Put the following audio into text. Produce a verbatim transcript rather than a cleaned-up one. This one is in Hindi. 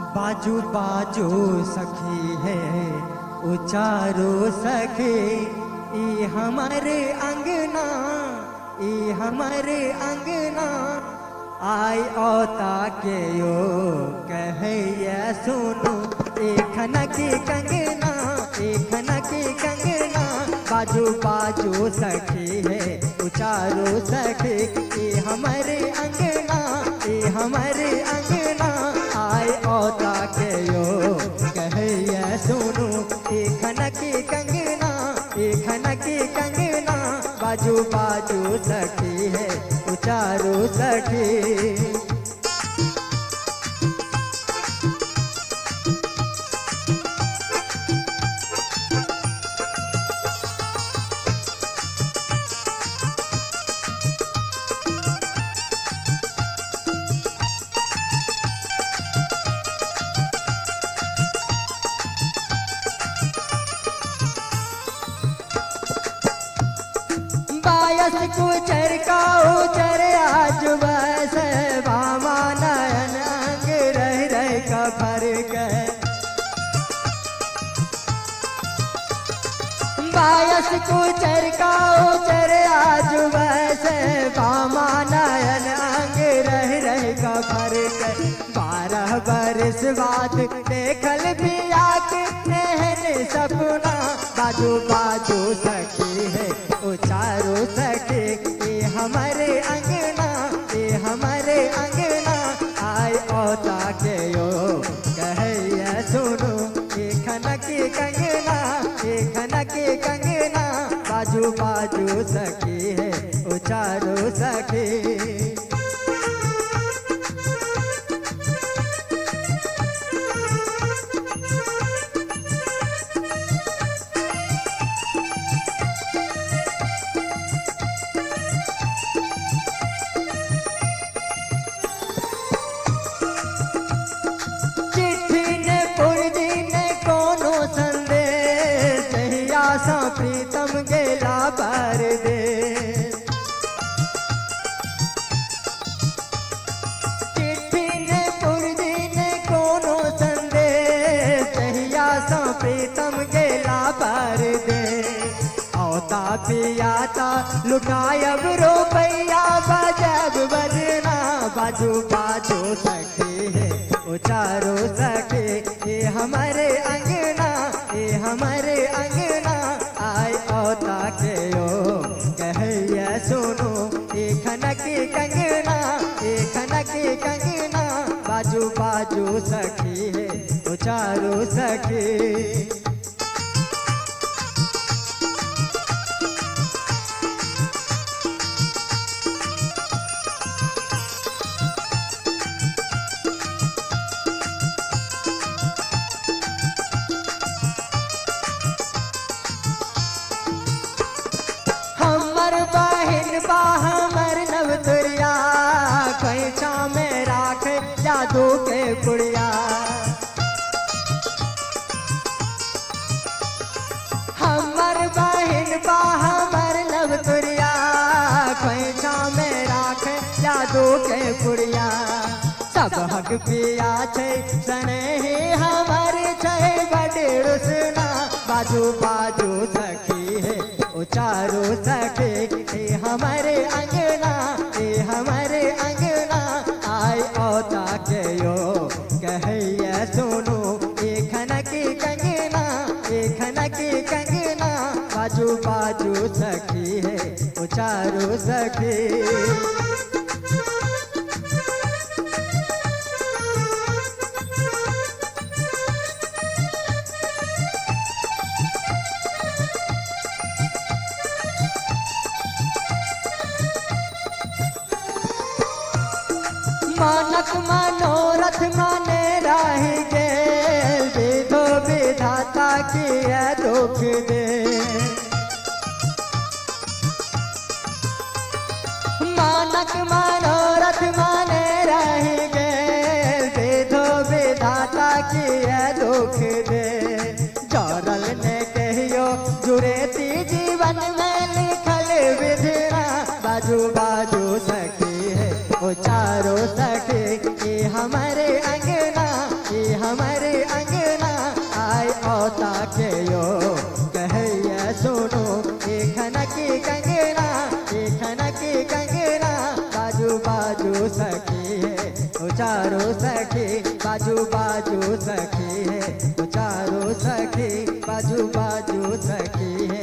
बाजू बाजू सखी है उचारो सखी, ई हमारे अंगना, ई हमारे अंगना आई औता के यो कहे ये सुनो, एक नकी कंगना, एक नकी कंगना बाजू बाजू सखी है उचारो सखी, ई हमारे अंगना, ई हमारे अंगना आई औता के यो कहे ये सुनो, एक नकी कंगना, एक नकी कंगना बाजू बाजू सखी है उचारो सखी। बायस कुचर का उचर आज बस बामा नयन अंग रह रह का फर्क है। बायस कुचर का उचर आज बस बामा नयन अंग रह रह का फर्क है। बारह बरस बाद देखल पिया के नहन सपना बाजू बाजू सखी है उचारो सखी, ये हमारे अंगना, ये हमारे अंगना आय औता के यो कहे ये सुनो, ये खनकी कंगना, ये खनकी कंगना बाजू बाजू सखी है उचारो सखी। प्रीतम गेला पर दे चिट्ठी ने पुरदी ने कोनो संदेश तहिया सा प्रीतम गेला पर दे। औता पियाता लुटायब रुपया बजब बजना बाजू बाजू सखी है उचारो सखी, ये हमारे अंगना, ये हमारे अंगना आय औता के यो कहे ये सुनो, ये खनकी कंगना, ये खनकी कंगना बाजू बाजू सखी है उचारो सखी। हमर नवतुरिया कैचा में राख जादू के पुड़िया, हमर बहन बा हमर नवतुरिया कैचा में राख जादू के पुड़िया। सब हक पिया छे सने ही हमर छे बड़े सुना बाजू बाजू सखी है उचारो सखी, ये हमारे अंगना, ये हमारे अंगना आय औता के यो कहे ये सुनो, ये खनकी कंगना, ये खनकी कंगना बाजू बाजू सखी है उचारो सखी। मानक मनोरथ माने राही गेल, विधो विधाता की है दुख दे। मानक मनोरथ माने राही गेल, विधो विधाता की है दुख दे। जौरल ने कहियो जुरेती जीवन में लिखल विधना बाजू बाजू सखी है उचारो सखी, ये हमारे अंगना, ये के यो कहिए सुनो, एक खनकी कंगना, एक खनकी कंगना, बाजू बाजू सखी है वो चारों सखी, बाजू बाजू सखी है वो चारों सखी, बाजू बाजू सखी है।